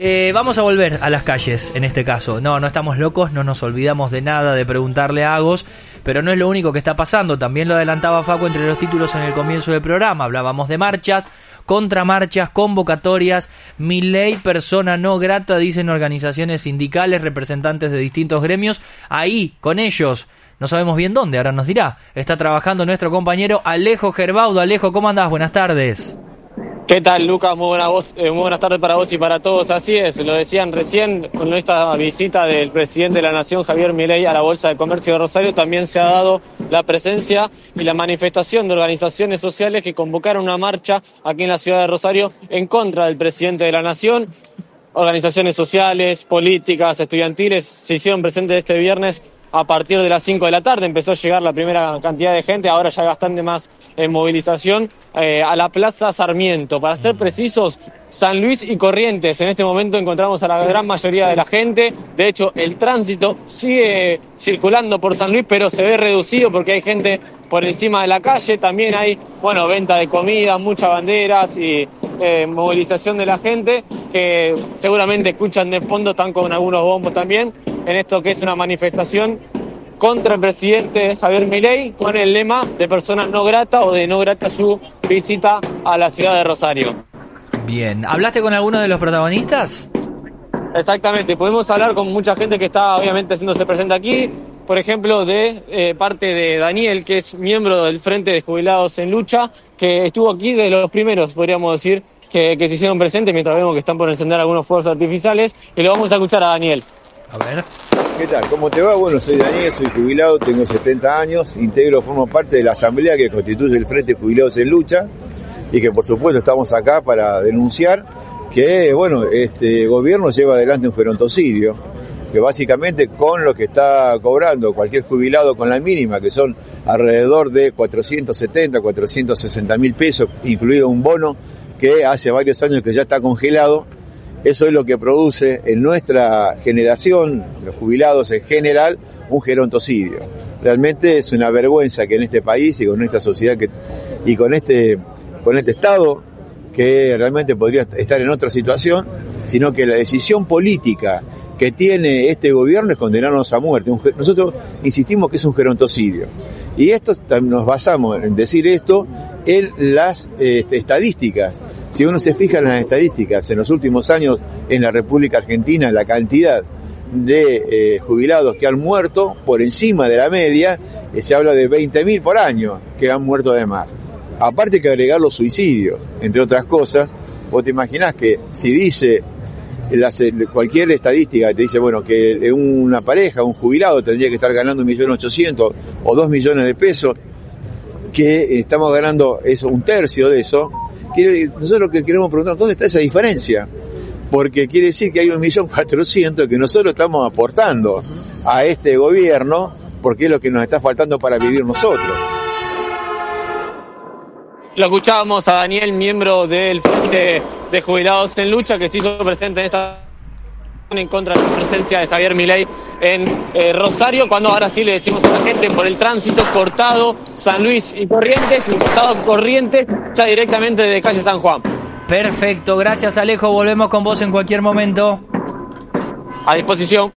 Vamos a volver a las calles en este caso. No estamos locos, no nos olvidamos de nada de preguntarle a Agos, pero no es lo único que está pasando. También lo adelantaba Facu entre los títulos en el comienzo del programa. Hablábamos de marchas, contramarchas, convocatorias. Milei, persona no grata, dicen organizaciones sindicales, representantes de distintos gremios. Ahí, con ellos, no sabemos bien dónde, ahora nos dirá. Está trabajando nuestro compañero Alejo Gerbaudo. Alejo, ¿cómo andás? Buenas tardes. ¿Qué tal, Lucas? Muy buenas tardes para vos y para todos. Así es, lo decían recién, con esta visita del presidente de la Nación, Javier Milei, a la Bolsa de Comercio de Rosario, también se ha dado la presencia y la manifestación de organizaciones sociales que convocaron una marcha aquí en la ciudad de Rosario en contra del presidente de la Nación. Organizaciones sociales, políticas, estudiantiles se hicieron presentes este viernes a partir de las 5 de la tarde. Empezó a llegar la primera cantidad de gente, ahora ya hay bastante más en movilización, a la Plaza Sarmiento. Para ser precisos, San Luis y Corrientes. En este momento encontramos a la gran mayoría de la gente. De hecho, el tránsito sigue circulando por San Luis, pero se ve reducido porque hay gente por encima de la calle. También hay, venta de comidas, muchas banderas y movilización de la gente, que seguramente escuchan de fondo, están con algunos bombos también, en esto que es una manifestación contra el presidente Javier Milei, con el lema de persona no grata o de no grata su visita a la ciudad de Rosario. Bien, ¿hablaste con alguno de los protagonistas? Exactamente, podemos hablar con mucha gente que está obviamente haciéndose presente aquí. Por ejemplo, de parte de Daniel, que es miembro del Frente de Jubilados en Lucha, que estuvo aquí de los primeros, podríamos decir, que se hicieron presentes, mientras vemos que están por encender algunos fuegos artificiales, y lo vamos a escuchar a Daniel. A ver. ¿Qué tal? ¿Cómo te va? Bueno, soy Daniel, soy jubilado, tengo 70 años, formo parte de la asamblea que constituye el Frente de Jubilados en Lucha, y que por supuesto estamos acá para denunciar que, este gobierno lleva adelante un gerontocidio, que básicamente con lo que está cobrando cualquier jubilado con la mínima, que son alrededor de 470, 460 mil pesos, incluido un bono que hace varios años que ya está congelado. Eso es lo que produce en nuestra generación, los jubilados en general, un gerontocidio. Realmente es una vergüenza que en este país y con esta sociedad y con este Estado, que realmente podría estar en otra situación, sino que la decisión política que tiene este gobierno es condenarnos a muerte. Nosotros insistimos que es un gerontocidio. Y esto nos basamos en decir esto en las estadísticas. Si uno se fija en las estadísticas, en los últimos años en la República Argentina, la cantidad de jubilados que han muerto por encima de la media, se habla de 20.000 por año que han muerto de más. Aparte que agregar los suicidios, entre otras cosas, vos te imaginás que si dice cualquier estadística te dice, que una pareja, un jubilado tendría que estar ganando 1.800.000 o 2 millones de pesos, que estamos ganando eso, un tercio de eso. Nosotros lo que queremos preguntar, ¿dónde está esa diferencia? Porque quiere decir que hay 1.400.000 que nosotros estamos aportando a este gobierno, porque es lo que nos está faltando para vivir nosotros. Lo escuchábamos a Daniel, miembro del Frente de Jubilados en Lucha, que se hizo presente en esta en contra de la presencia de Javier Milei en Rosario, cuando ahora sí le decimos a la gente por el tránsito cortado San Luis y Corrientes, y cortado Corrientes ya directamente de calle San Juan. Perfecto, gracias Alejo, volvemos con vos en cualquier momento. A disposición.